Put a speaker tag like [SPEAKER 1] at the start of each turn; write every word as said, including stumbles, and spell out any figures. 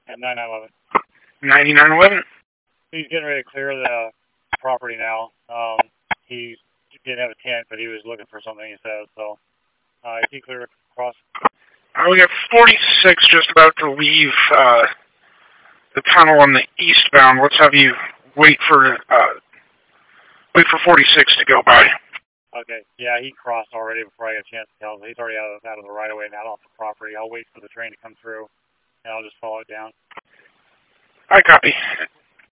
[SPEAKER 1] At nine nine eleven.
[SPEAKER 2] ninety-nine eleven?
[SPEAKER 1] He's getting ready to clear the property now. Um, he didn't have a tent, but he was looking for something, he said. So, uh, is he clear across?
[SPEAKER 2] Uh, we got forty-six just about to leave uh, the tunnel on the eastbound. Let's have you wait for uh, wait for forty-six to go by.
[SPEAKER 1] Okay. Yeah, he crossed already before I got a chance to tell him. He's already out of, out of the right of way, not off the property. I'll wait for the train to come through, and I'll just follow it down.
[SPEAKER 2] I copy.